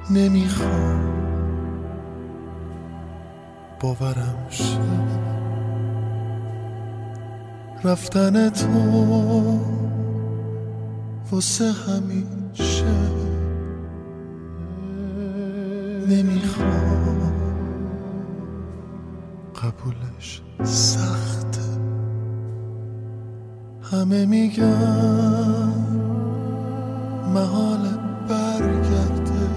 نمیخوام باورم شه رفتن تو واسه همیشه. نمیخوام قبولش سخته، همه میگن محال برگرده،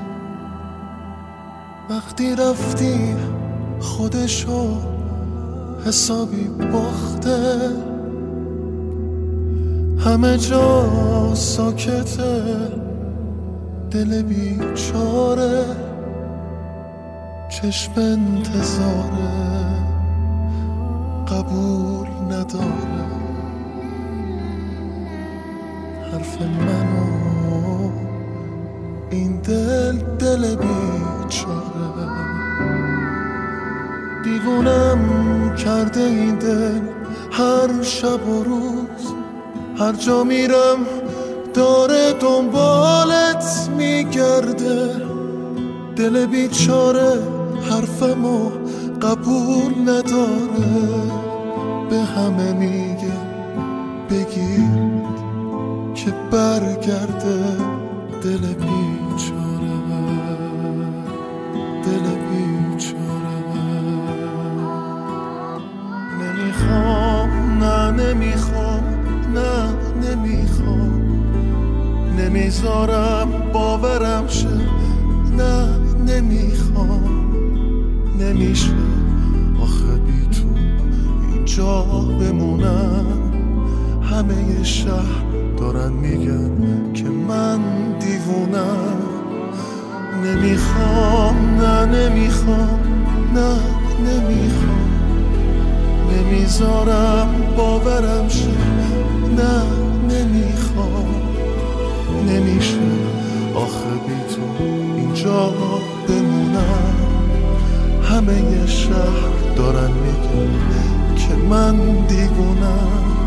وقتی رفتی خودشو حسابی باخته، همه جا ساکته، دل بیچاره چشم انتظاره قبول نداره حرف منو این دل بیچاره. دیوونم کرده این دل هر شب و روز، هر جا میرم داره دنبالت میگرده، دل بیچاره حرفمو قبول نداره، به همه میگه بگید که برگرده، دل بیچاره دل بیچاره. نمیخوام نه نمیخوام نه نمیخوام، نمیذارم باورم شه نه نمیخوام، نمیشه آخه بی تو اینجا بمونم، همه شهر دارن میگن که من دیوونم. نمیخوام نه نمیخوام نه نمیخوام، نمیذارم باورم شه نه نمیخوام، نمیشه آخه بی تو اینجا بمونم، همه شهر دارن میگن که من دیوونم.